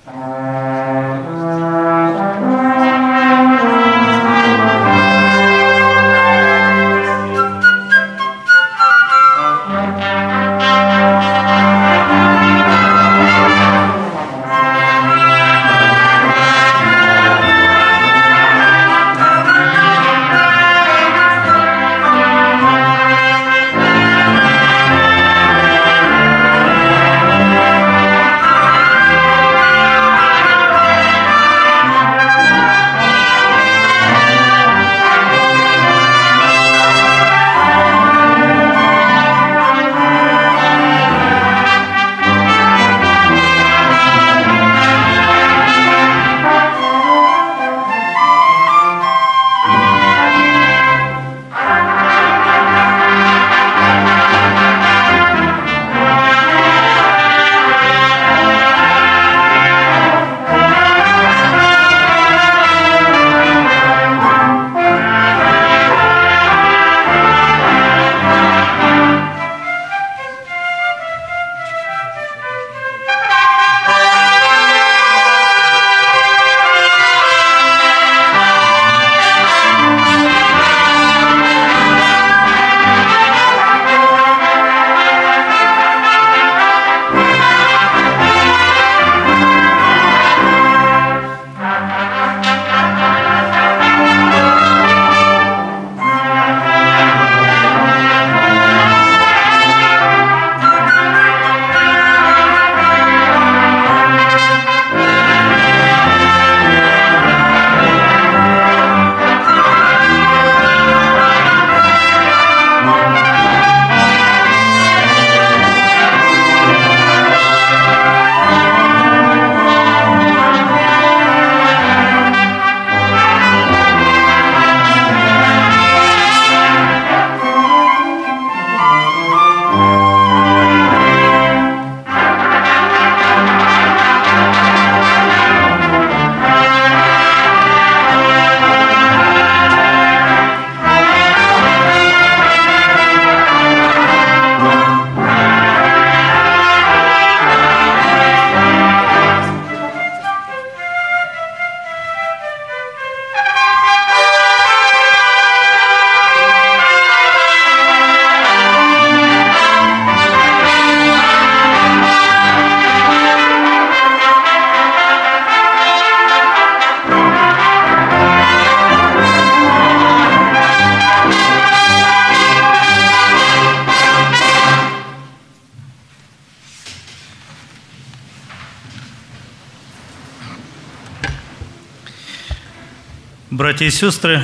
Братья и сестры,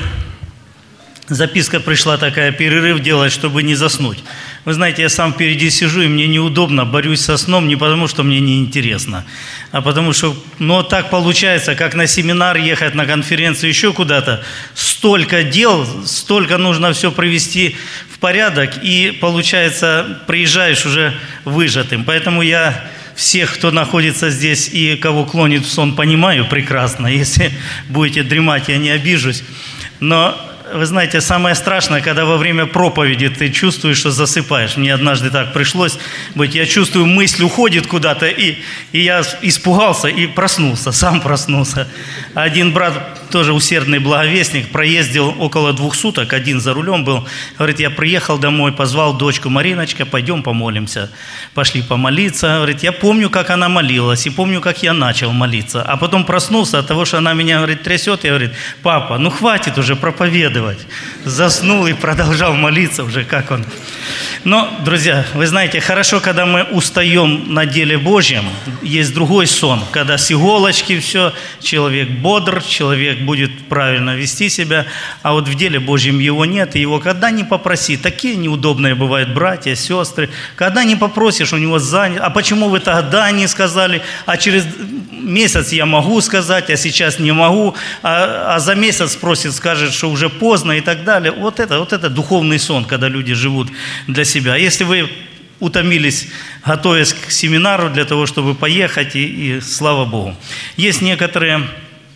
записка пришла такая: перерыв делать, чтобы не заснуть. Вы знаете, я сам впереди сижу, и мне неудобно, борюсь со сном не потому, что мне неинтересно, а потому что, так получается, как на семинар ехать, на конференцию, еще куда-то. Столько дел, столько нужно все привести в порядок, и получается, приезжаешь уже выжатым. Поэтому я всех, кто находится здесь и кого клонит в сон, понимаю прекрасно. Если будете дремать, я не обижусь. Но вы знаете, самое страшное, когда во время проповеди ты чувствуешь, что засыпаешь. Мне однажды так пришлось быть. Я чувствую, мысль уходит куда-то, и я испугался и проснулся, сам проснулся. Один брат, тоже усердный благовестник, проездил около 2 суток, один за рулем был. Говорит, я приехал домой, позвал дочку: Мариночка, пойдем помолимся. Пошли помолиться. Говорит, я помню, как она молилась, и помню, как я начал молиться. А потом проснулся от того, что она меня, говорит, трясет. Я говорю, папа, хватит уже проповедовать. Заснул и продолжал молиться уже, как он. Но, друзья, вы знаете, хорошо, когда мы устаем на деле Божьем. Есть другой сон, когда с иголочки все, человек бодр, человек будет правильно вести себя, а вот в деле Божьем его нет, и его когда ни попроси, такие неудобные бывают братья, сестры, когда не попросишь, у него занято, а почему вы тогда не сказали, а через месяц я могу сказать, а сейчас не могу, а за месяц спросит, скажет, что уже поздно и так далее. Вот это духовный сон, когда люди живут для себя. Если вы утомились, готовясь к семинару для того, чтобы поехать, и слава Богу. Есть некоторые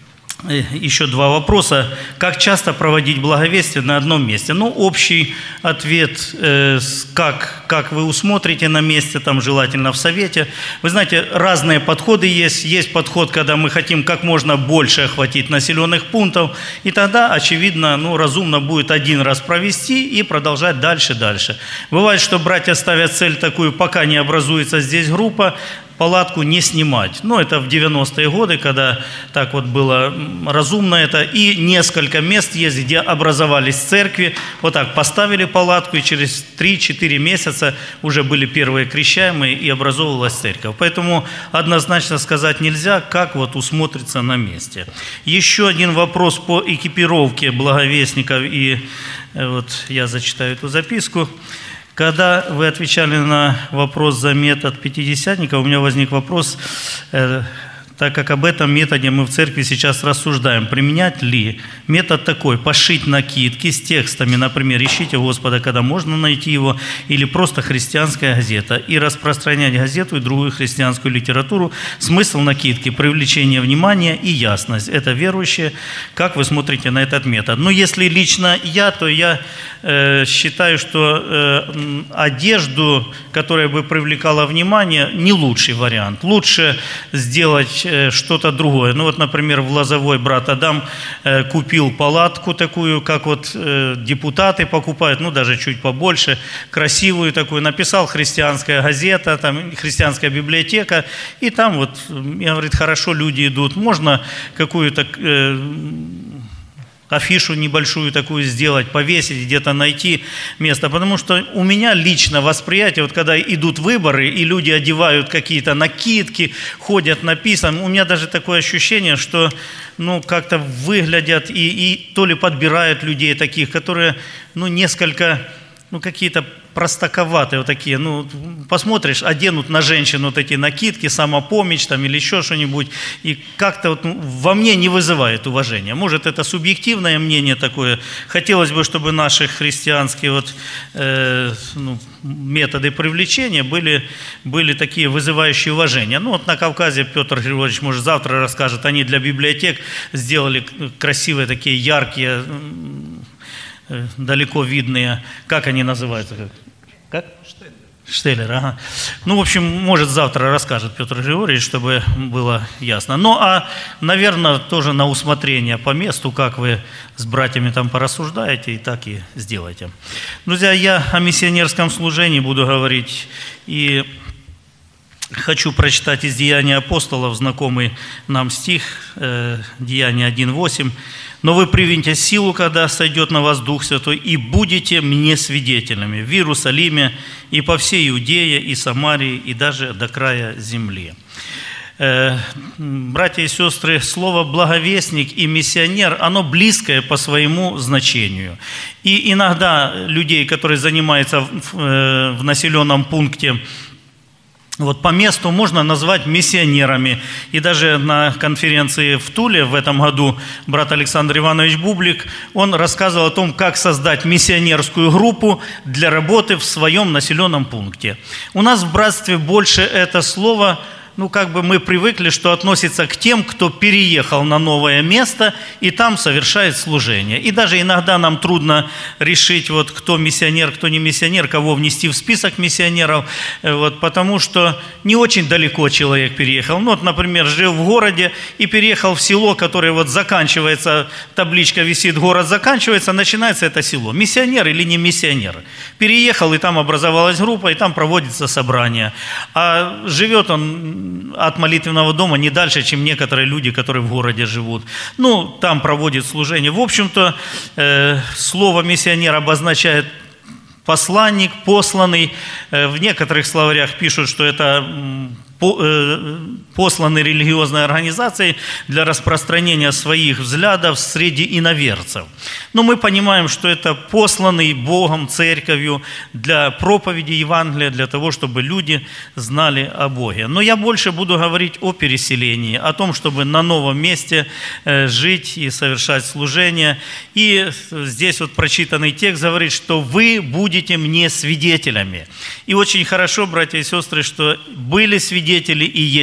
еще два вопроса. Как часто проводить благовестие на одном месте? Ну, общий ответ, как вы усмотрите на месте, там желательно в совете. Вы знаете, разные подходы есть. Есть подход, когда мы хотим как можно больше охватить населенных пунктов, и тогда, очевидно, разумно будет один раз провести и продолжать дальше. Бывает, что братья ставят цель такую, пока не образуется здесь группа, палатку не снимать. Это в 90-е годы, когда так вот было разумно это. И несколько мест есть, где образовались церкви. Вот так поставили палатку, и через 3-4 месяца уже были первые крещаемые, и образовывалась церковь. Поэтому однозначно сказать нельзя, как вот усмотрится на месте. Еще один вопрос по экипировке благовестников, и вот я зачитаю эту записку. Когда вы отвечали на вопрос за метод пятидесятника, у меня возник вопрос, так как об этом методе мы в церкви сейчас рассуждаем, применять ли метод такой, пошить накидки с текстами, например, «Ищите Господа, когда можно найти его», или просто «Христианская газета», и распространять газету и другую христианскую литературу. Смысл накидки – привлечение внимания и ясность. Это верующие. Как вы смотрите на этот метод? Если лично я, то я считаю, что одежду, которая бы привлекала внимание, не лучший вариант. Лучше сделать что-то другое. Например, в Лозовой брат Адам купил палатку такую, как вот депутаты покупают, даже чуть побольше, красивую такую, написал «Христианская газета», там «Христианская библиотека», и там вот, я говорит, хорошо люди идут. Можно какую-то афишу небольшую такую сделать, повесить, где-то найти место. Потому что у меня лично восприятие, вот когда идут выборы, и люди одевают какие-то накидки, ходят написано, у меня даже такое ощущение, что как-то выглядят и то ли подбирают людей таких, которые несколько какие-то простаковатые вот такие, посмотришь, оденут на женщину вот эти накидки, самопомощь там или еще что-нибудь, и как-то вот во мне не вызывает уважения. Может, это субъективное мнение такое. Хотелось бы, чтобы наши христианские методы привлечения были такие, вызывающие уважение. На Кавказе Петр Григорьевич, может, завтра расскажет, они для библиотек сделали красивые такие, яркие, далеко видные, как они называются? Как? Штеллер, ага. В общем, может, завтра расскажет Петр Григорьевич, чтобы было ясно. Наверное, тоже на усмотрение по месту, как вы с братьями там порассуждаете, и так и сделайте. Друзья, я о миссионерском служении буду говорить, и хочу прочитать из Деяний апостолов, знакомый нам стих, Деяния 1:8. «Но вы примете силу, когда сойдет на вас Дух Святой, и будете мне свидетелями в Иерусалиме и по всей Иудее и Самарии, и даже до края земли». Братья и сестры, слово «благовестник» и «миссионер», оно близкое по своему значению. И иногда людей, которые занимаются в населенном пункте, по месту можно назвать миссионерами. И даже на конференции в Туле в этом году брат Александр Иванович Бублик, он рассказывал о том, как создать миссионерскую группу для работы в своем населенном пункте. У нас в братстве больше это слово, мы привыкли, что относится к тем, кто переехал на новое место и там совершает служение. И даже иногда нам трудно решить, кто миссионер, кто не миссионер, кого внести в список миссионеров, потому что не очень далеко человек переехал. Например, жил в городе и переехал в село, которое заканчивается, табличка висит, город заканчивается, начинается это село. Миссионер или не миссионер? Переехал, и там образовалась группа, и там проводится собрание. А живет он от молитвенного дома не дальше, чем некоторые люди, которые в городе живут. Там проводит служение. В общем-то, слово «миссионер» обозначает посланник, посланный. В некоторых словарях пишут, что это посланы религиозной организацией для распространения своих взглядов среди иноверцев. Но мы понимаем, что это посланный Богом, церковью для проповеди Евангелия, для того, чтобы люди знали о Боге. Но я больше буду говорить о переселении, о том, чтобы на новом месте жить и совершать служение. И здесь прочитанный текст говорит, что вы будете мне свидетелями. И очень хорошо, братья и сестры, что были свидетели и есть свидетели.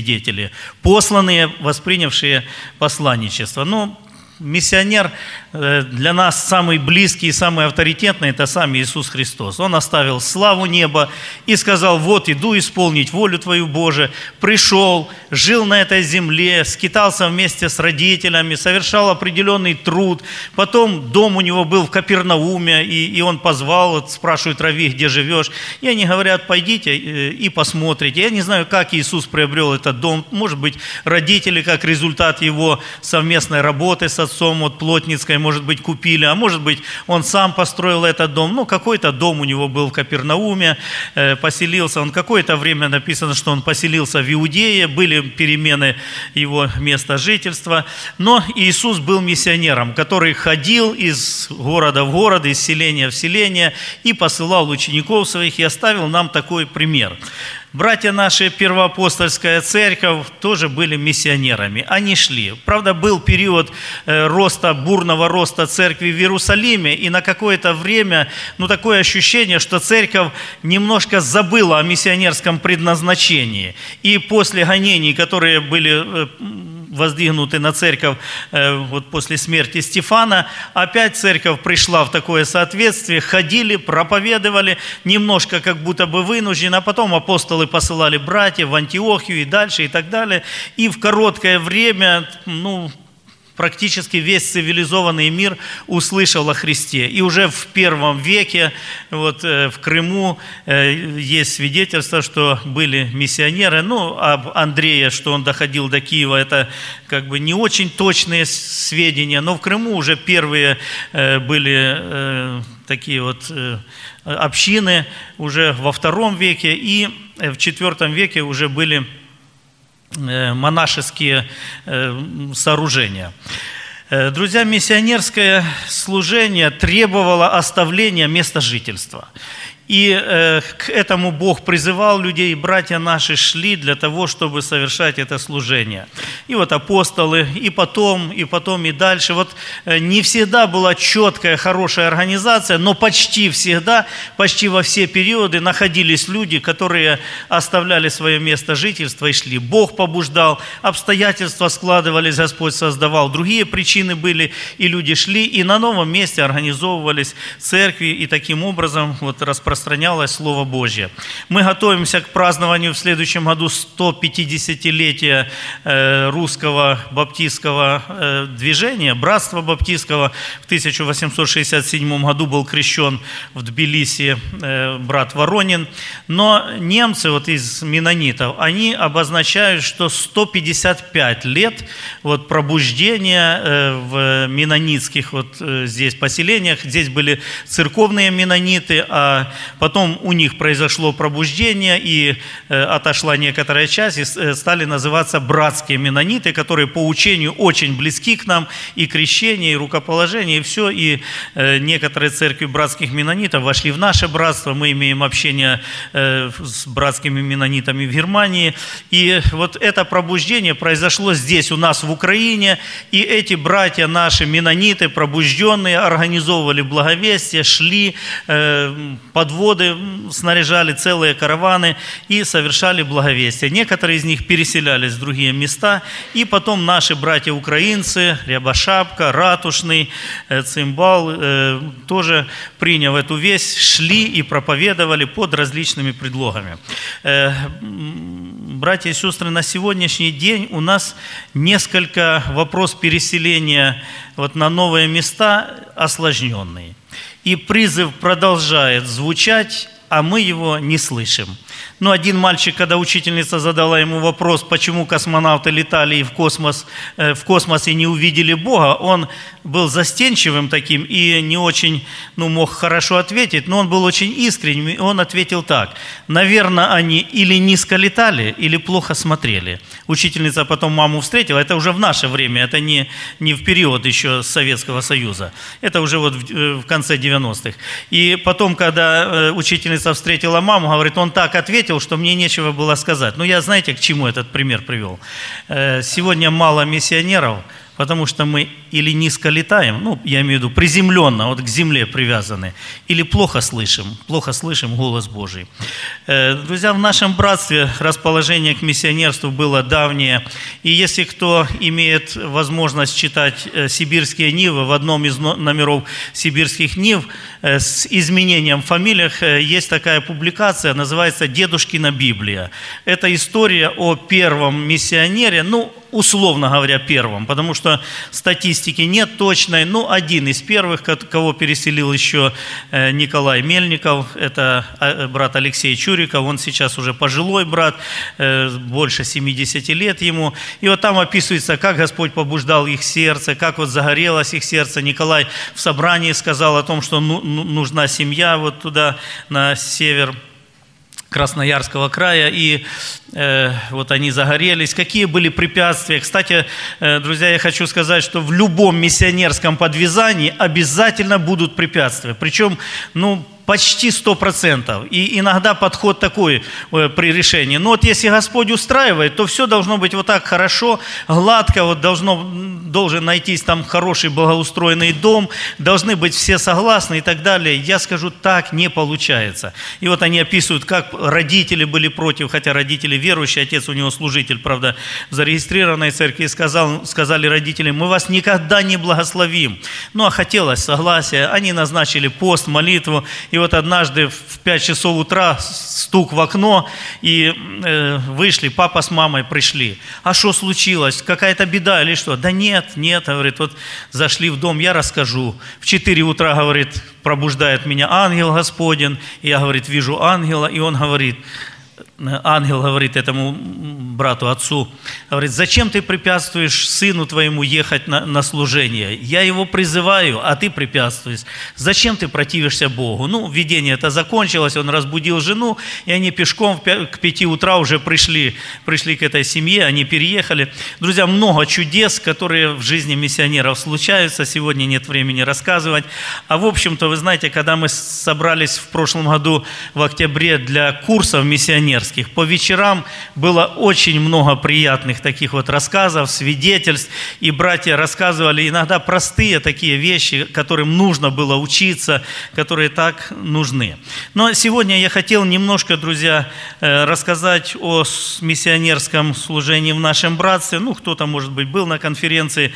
свидетели, посланные, воспринявшие посланничество. Миссионер для нас самый близкий и самый авторитетный – это сам Иисус Христос. Он оставил славу неба и сказал: вот иду исполнить волю Твою, Боже. Пришел, жил на этой земле, скитался вместе с родителями, совершал определенный труд. Потом дом у него был в Капернауме, и он позвал, спрашивает: Рави, где живешь? И они говорят: пойдите и посмотрите. Я не знаю, как Иисус приобрел этот дом. Может быть, родители, как результат его совместной работы с отцом, плотницкой, может быть, купили, а может быть, он сам построил этот дом. Какой-то дом у него был в Капернауме, поселился он. Какое-то время написано, что он поселился в Иудее, были перемены его места жительства. Но Иисус был миссионером, который ходил из города в город, из селения в селение и посылал учеников своих, и оставил нам такой пример. Братья наши, Первоапостольская церковь, тоже были миссионерами. Они шли. Правда, был период бурного роста церкви в Иерусалиме, и на какое-то время, такое ощущение, что церковь немножко забыла о миссионерском предназначении. И после гонений, которые были воздвигнуты на церковь после смерти Стефана, опять церковь пришла в такое соответствие, ходили, проповедовали, немножко как будто бы вынуждены, а потом апостолы посылали братьев в Антиохию и дальше и так далее. И в короткое время, практически весь цивилизованный мир услышал о Христе. И уже в первом веке в Крыму есть свидетельство, что были миссионеры. Об Андрее, что он доходил до Киева, это не очень точные сведения, но в Крыму уже первые были такие общины уже во II веке, и в IV веке уже были монашеские сооружения. Друзья, миссионерское служение требовало оставления места жительства. И к этому Бог призывал людей, и братья наши шли для того, чтобы совершать это служение. И апостолы, и потом, и дальше. Не всегда была четкая, хорошая организация, но почти всегда, почти во все периоды находились люди, которые оставляли свое место жительства и шли. Бог побуждал, обстоятельства складывались, Господь создавал, другие причины были, и люди шли, и на новом месте организовывались церкви, и таким образом распространялось Слово Божье. Мы готовимся к празднованию в следующем году 150-летия русского баптистского движения, братства баптистского. В 1867 году был крещен в Тбилиси брат Воронин. Но немцы из меннонитов, они обозначают, что 155 лет пробуждения в меннонитских здесь поселениях. Здесь были церковные меннониты, а потом у них произошло пробуждение, и отошла некоторая часть, и стали называться братские меннониты, которые по учению очень близки к нам, и крещение, и рукоположение, и все. И некоторые церкви братских меннонитов вошли в наше братство. Мы имеем общение с братскими меннонитами в Германии. И это пробуждение произошло здесь, у нас в Украине. И эти братья наши, меннониты, пробужденные, организовывали благовестие, шли подводы, снаряжали целые караваны и совершали благовестие. Некоторые из них переселялись в другие места, и потом наши братья-украинцы, Рябошапка, Ратушный, Цимбал, тоже приняв эту весть, шли и проповедовали под различными предлогами. Братья и сестры, на сегодняшний день у нас несколько вопрос переселения на новые места осложненный. И призыв продолжает звучать, а мы его не слышим. Один мальчик, когда учительница задала ему вопрос, почему космонавты летали и в космосе не увидели Бога, он был застенчивым таким и не очень мог хорошо ответить, но он был очень искренним, и он ответил так: наверное, они или низко летали, или плохо смотрели. Учительница потом маму встретила, это уже в наше время, это не в период еще Советского Союза, это уже в конце 90-х. И потом, когда учительница встретила маму, говорит, он так ответил, что мне нечего было сказать. Я, знаете, к чему этот пример привел? Сегодня мало миссионеров, потому что мы или низко летаем, ну, я имею в виду приземленно, вот к земле привязаны, или плохо слышим голос Божий. Друзья, в нашем братстве расположение к миссионерству было давнее, и если кто имеет возможность читать «Сибирские нивы», в одном из номеров «Сибирских нив» с изменением в фамилиях есть такая публикация, называется «Дедушкина Библия». Это история о первом миссионере, ну, условно говоря, первом, потому что статистики нет точной, но один из первых, кого переселил еще Николай Мельников, это брат Алексей Чуриков, он сейчас уже пожилой брат, больше 70 лет ему, и вот там описывается, как Господь побуждал их сердце, как вот загорелось их сердце. Николай в собрании сказал о том, что нужна семья вот туда, на север Красноярского края, и вот они загорелись. Какие были препятствия? Кстати, друзья, я хочу сказать, что в любом миссионерском подвязании обязательно будут препятствия, причем, почти 100%. И иногда подход такой при решении. Но вот если Господь устраивает, то все должно быть вот так хорошо, гладко, вот должен найтись там хороший благоустроенный дом, должны быть все согласны и так далее. Я скажу, так не получается. И вот они описывают, как родители были против, хотя родители верующие, отец у него служитель, правда, в зарегистрированной церкви, и сказали родителям: мы вас никогда не благословим. А хотелось согласия, они назначили пост, молитву, и вот однажды в 5 часов утра стук в окно, и вышли, папа с мамой пришли. А что случилось? Какая-то беда или что? Да нет, говорит, вот зашли в дом, я расскажу. В 4 утра, говорит, пробуждает меня ангел Господень, и я, говорит, вижу ангела, и он говорит, ангел говорит этому брату, отцу, говорит: зачем ты препятствуешь сыну твоему ехать на служение? Я его призываю, а ты препятствуешь. Зачем ты противишься Богу? Видение это закончилось, он разбудил жену, и они пешком к 5 утра уже пришли к этой семье, они переехали. Друзья, много чудес, которые в жизни миссионеров случаются, сегодня нет времени рассказывать. А в общем-то, вы знаете, когда мы собрались в прошлом году в октябре для курсов миссионерских, по вечерам было очень много приятных таких вот рассказов, свидетельств, и братья рассказывали иногда простые такие вещи, которым нужно было учиться, которые так нужны. Но сегодня я хотел немножко, друзья, рассказать о миссионерском служении в нашем братстве. Кто-то, может быть, был на конференции.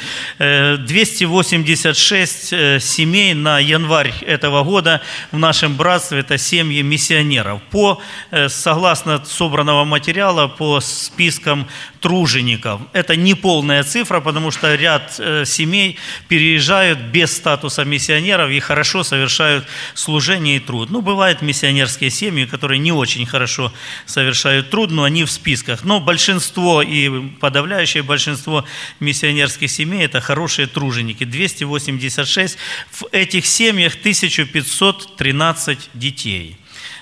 286 семей на январь этого года в нашем братстве, это семьи миссионеров. Согласно собранного материала, по спискам тружеников. Это не полная цифра, потому что ряд семей переезжают без статуса миссионеров и хорошо совершают служение и труд. Бывают миссионерские семьи, которые не очень хорошо совершают труд, но они в списках. Но большинство и подавляющее большинство миссионерских семей – это хорошие труженики. 286. В этих семьях 1513 детей.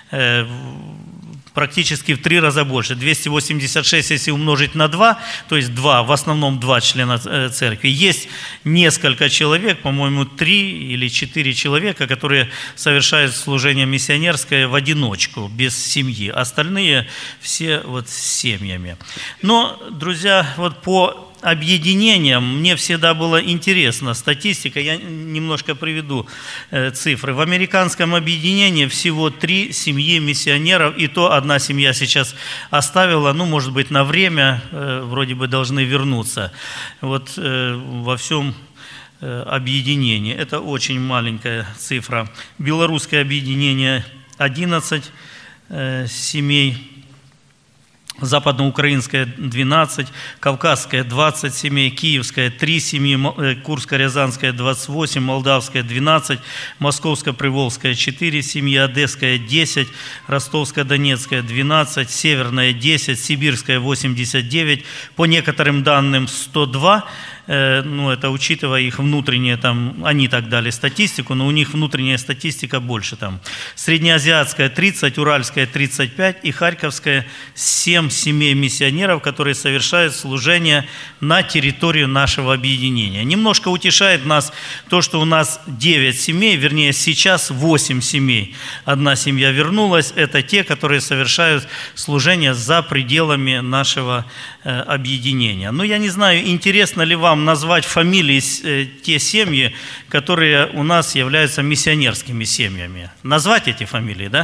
Практически в 3 раза больше. 286, если умножить на 2, то есть 2, в основном 2 члена церкви. Есть несколько человек, по-моему, 3 или 4 человека, которые совершают служение миссионерское в одиночку, без семьи. Остальные все вот с семьями. Но, друзья, вот по объединениям мне всегда было интересно статистика. Я немножко приведу цифры. В американском объединении всего 3 семьи миссионеров, и то одна семья сейчас оставила, может быть, на время, вроде бы должны вернуться. Вот во всем объединении. Это очень маленькая цифра. Белорусское объединение 11 семей. Западноукраинская 12, Кавказская 20 семей, Киевская 3 семьи, Курско-Рязанская 28, Молдавская 12, Московско-Приволжская 4 семьи, Одесская 10, Ростовско-Донецкая 12, Северная 10, Сибирская 89, по некоторым данным 102. Это учитывая их внутреннее, они так дали статистику, но у них внутренняя статистика больше там. Среднеазиатская 30, Уральская 35 и Харьковская 7 семей миссионеров, которые совершают служение на территории нашего объединения. Немножко утешает нас то, что у нас 9 семей, вернее сейчас 8 семей. Одна семья вернулась, это те, которые совершают служение за пределами нашего объединения. Я не знаю, интересно ли вам вам назвать фамилии те семьи, которые у нас являются миссионерскими семьями. Назвать эти фамилии, да?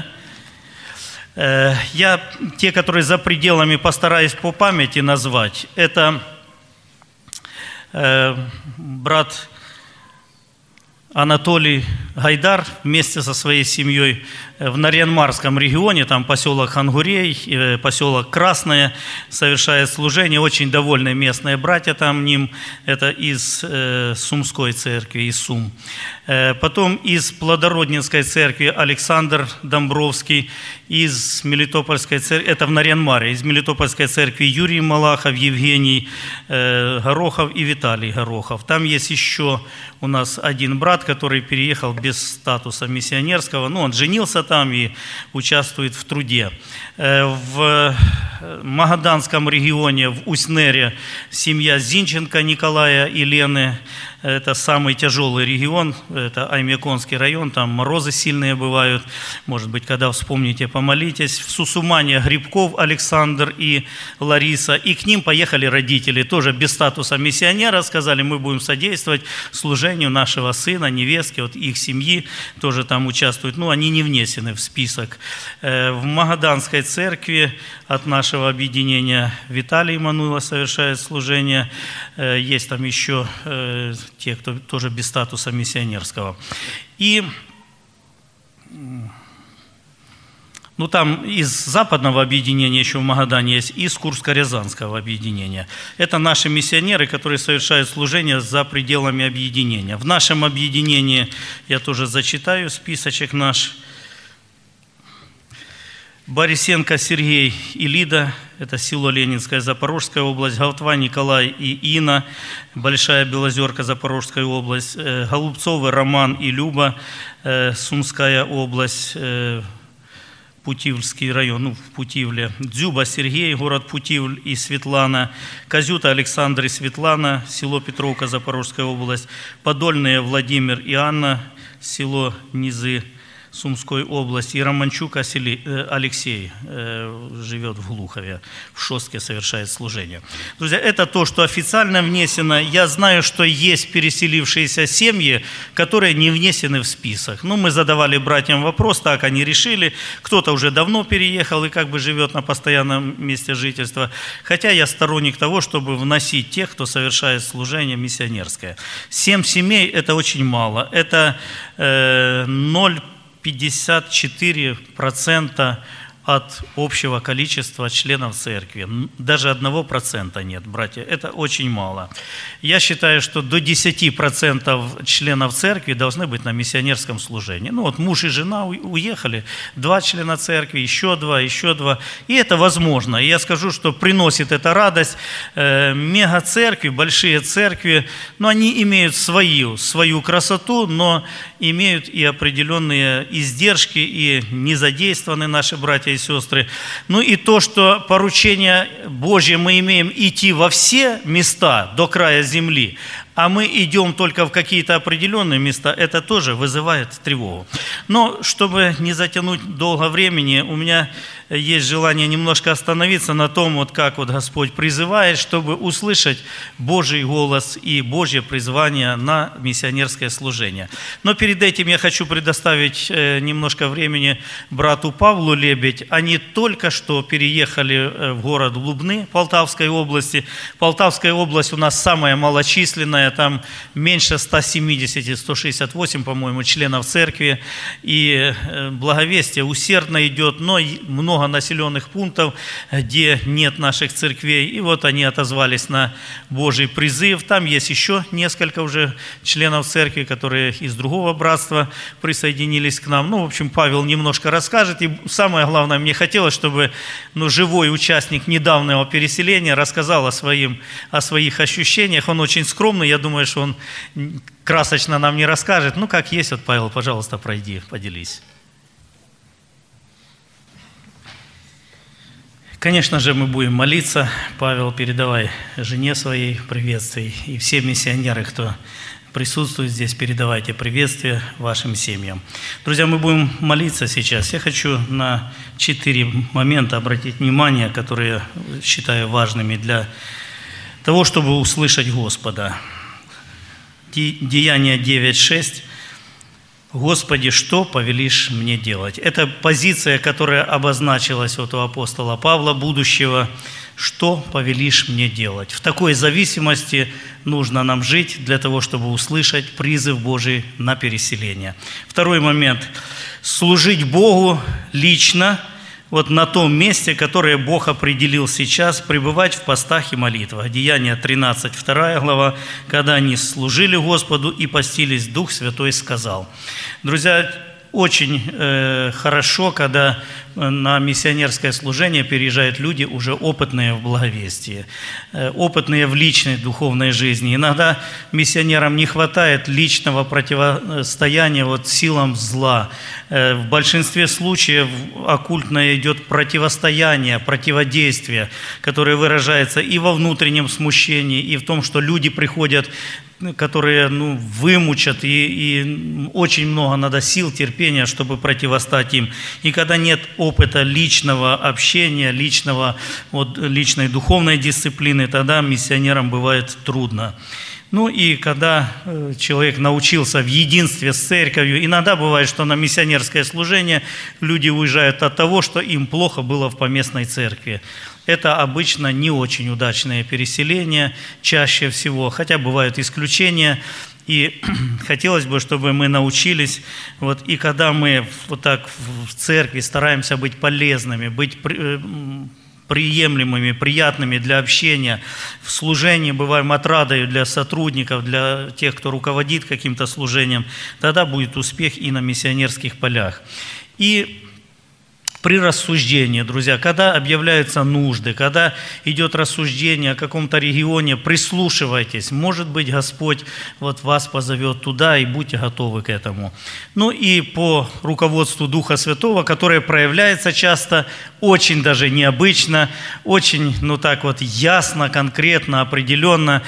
Я те, которые за пределами, постараюсь по памяти назвать. Это брат Анатолий Гайдар вместе со своей семьей в Нарьян-Марском регионе, там поселок Хангурей, поселок Красное, совершает служение. Очень довольны местные братья там ним. Это из Сумской церкви, из Сум. Потом из Плодороднинской церкви Александр Домбровский, из Мелитопольской церкви, это в Нарьян-Маре, из Мелитопольской церкви Юрий Малахов, Евгений Горохов и Виталий Горохов. Там есть еще у нас один брат, который переехал без статуса миссионерского, он женился там и участвует в труде. В Магаданском регионе, в Уснере, семья Зинченко Николая и Лены. Это самый тяжелый регион, это Аймяконский район, там морозы сильные бывают. Может быть, когда вспомните, помолитесь. В Сусумане Грибков Александр и Лариса. И к ним поехали родители, тоже без статуса миссионера. Сказали, мы будем содействовать служению нашего сына, невестки, вот их семьи тоже там участвуют. Они не внесены в список. В Магаданской церкви от нашего объединения Виталий Мануйло совершает служение. Есть там еще те, кто тоже без статуса миссионерского. И там из западного объединения еще в Магадане есть, из Курско-Рязанского объединения. Это наши миссионеры, которые совершают служение за пределами объединения. В нашем объединении, я тоже зачитаю списочек наш, Борисенко Сергей и Лида, это село Ленинское, Запорожская область, Говтва Николай и Инна, Большая Белозерка, Запорожская область, Голубцовы Роман и Люба, Сумская область, Путивльский район, в Путивле, Дзюба Сергей, город Путивль и Светлана, Козюта Александр и Светлана, село Петровка, Запорожская область, Подольные Владимир и Анна, село Низы, Сумской области, и Романчук Алексей живет в Глухове, в Шостке совершает служение. Друзья, это то, что официально внесено. Я знаю, что есть переселившиеся семьи, которые не внесены в список. Мы задавали братьям вопрос, так они решили. Кто-то уже давно переехал и живет на постоянном месте жительства. Хотя я сторонник того, чтобы вносить тех, кто совершает служение миссионерское. 7 семей – это очень мало. Это 0,54% от общего количества членов церкви. Даже 1% нет, братья. Это очень мало. Я считаю, что до 10% членов церкви должны быть на миссионерском служении. Муж и жена уехали, 2 члена церкви, еще 2. И это возможно. И я скажу, что приносит это радость. Мега-церкви, большие церкви, они имеют свою красоту, но имеют и определенные издержки, и не задействованы наши братья и сестры. И то, что поручение Божье мы имеем идти во все места до края земли, а мы идем только в какие-то определенные места, это тоже вызывает тревогу. Но чтобы не затянуть долго времени, у меня есть желание немножко остановиться на том, как Господь призывает, чтобы услышать Божий голос и Божье призвание на миссионерское служение. Но перед этим я хочу предоставить немножко времени брату Павлу Лебедь. Они только что переехали в город Лубны Полтавской области. Полтавская область у нас самая малочисленная, там меньше 170-168, по-моему, членов церкви. И благовестие усердно идет, но много населенных пунктов, где нет наших церквей. И они отозвались на Божий призыв. Там есть еще несколько уже членов церкви, которые из другого братства присоединились к нам. В общем, Павел немножко расскажет. И самое главное, мне хотелось, чтобы живой участник недавнего переселения рассказал о своих ощущениях. Он очень скромный, я думаю, что он красочно нам не расскажет. Как есть, Павел, пожалуйста, пройди, поделись. Конечно же, мы будем молиться. Павел, передавай жене своей приветствий. И все миссионеры, кто присутствует здесь, передавайте приветствие вашим семьям. Друзья, мы будем молиться сейчас. Я хочу на 4 момента обратить внимание, которые считаю важными для того, чтобы услышать Господа. Деяния 9:6. «Господи, что повелишь мне делать?» Это позиция, которая обозначилась вот у апостола Павла, будущего. «Что повелишь мне делать?» В такой зависимости нужно нам жить для того, чтобы услышать призыв Божий на переселение. Второй момент. Служить Богу лично, вот на том месте, которое Бог определил сейчас, пребывать в постах и молитвах. Деяния 13, 2 глава, когда они служили Господу и постились, Дух Святой сказал. Друзья, очень хорошо, когда на миссионерское служение переезжают люди, уже опытные в благовестии, опытные в личной духовной жизни. Иногда миссионерам не хватает личного противостояния вот силам зла. В большинстве случаев оккультное идет противостояние, противодействие, которое выражается и во внутреннем смущении, и в том, что люди приходят, которые вымучат, и очень много надо сил, терпения, чтобы противостать им. И когда нет опыта личного общения, личной духовной дисциплины, тогда миссионерам бывает трудно. И когда человек научился в единстве с церковью, иногда бывает, что на миссионерское служение люди уезжают от того, что им плохо было в поместной церкви. Это обычно не очень удачное переселение, чаще всего, хотя бывают исключения. И хотелось бы, чтобы мы научились, и когда мы вот так в церкви стараемся быть полезными, быть приемлемыми, приятными для общения, в служении бываем отрадой для сотрудников, для тех, кто руководит каким-то служением, тогда будет успех и на миссионерских полях. И при рассуждении, друзья, когда объявляются нужды, когда идет рассуждение о каком-то регионе, прислушивайтесь. Может быть, Господь вас позовет туда, и будьте готовы к этому. И по руководству Духа Святого, которое проявляется часто очень даже необычно, очень, ясно, конкретно, определенно,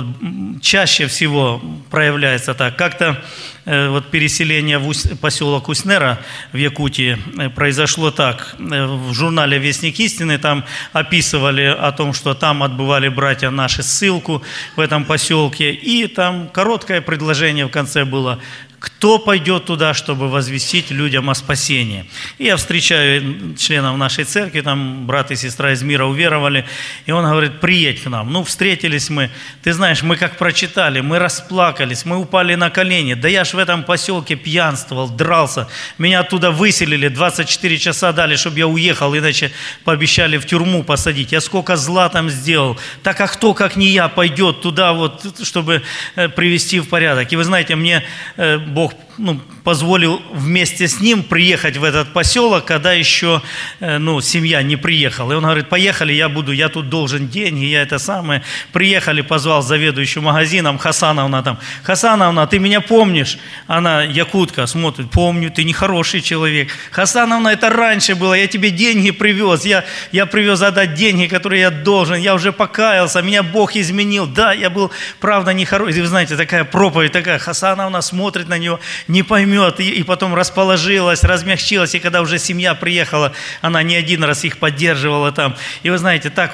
чаще всего проявляется так. Как-то переселение в поселок Уснера в Якутии произошло так. В журнале «Вестник истины» там описывали о том, что там отбывали братья наши ссылку в этом поселке, и там короткое предложение в конце было: кто пойдет туда, чтобы возвестить людям о спасении? И я встречаю членов нашей церкви, там брат и сестра из мира уверовали, и он говорит: приедь к нам. Встретились мы, ты знаешь, мы как прочитали, мы расплакались, мы упали на колени. Да я ж в этом поселке пьянствовал, дрался, меня оттуда выселили, 24 часа дали, чтобы я уехал, иначе пообещали в тюрьму посадить. Я сколько зла там сделал, так а кто, как не я, пойдет туда, чтобы привести в порядок? И вы знаете, мне Бог позволил вместе с ним приехать в этот поселок, когда еще семья не приехала. И он говорит: поехали, я тут должен деньги, я это самое. Приехали, позвал заведующую магазином, Хасановна, ты меня помнишь? Она якутка, смотрит: помню, ты нехороший человек. Хасановна, это раньше было, я тебе деньги привез, я привез отдать деньги, которые я должен, я уже покаялся, меня Бог изменил. Да, я был, правда, нехороший. И вы знаете, такая проповедь, Хасановна смотрит на него, не поймет, и потом расположилась, размягчилась, и когда уже семья приехала, она не один раз их поддерживала там. И вы знаете, так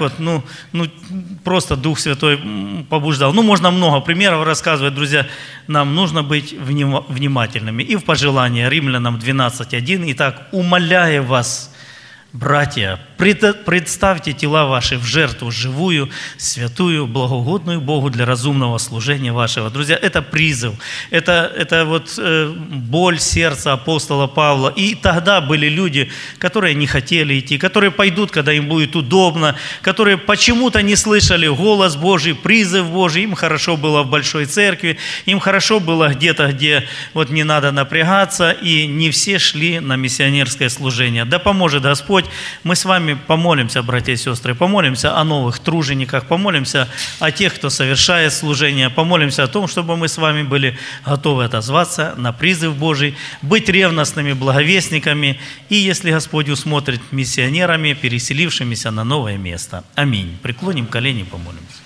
просто Дух Святой побуждал. Можно много примеров рассказывать, друзья. Нам нужно быть внимательными. И в пожелание Римлянам 12:1: «Итак, умоляю вас, братья, представьте тела ваши в жертву живую, святую, благогодную Богу для разумного служения вашего». Друзья, это призыв, это боль сердца апостола Павла. И тогда были люди, которые не хотели идти, которые пойдут, когда им будет удобно, которые почему-то не слышали голос Божий, призыв Божий. Им хорошо было в большой церкви, им хорошо было где-то, где не надо напрягаться, и не все шли на миссионерское служение. Да поможет Господь. Мы с вами помолимся, братья и сестры, помолимся о новых тружениках, помолимся о тех, кто совершает служение, помолимся о том, чтобы мы с вами были готовы отозваться на призыв Божий, быть ревностными благовестниками и, если Господь усмотрит, миссионерами, переселившимися на новое место. Аминь. Преклоним колени, помолимся.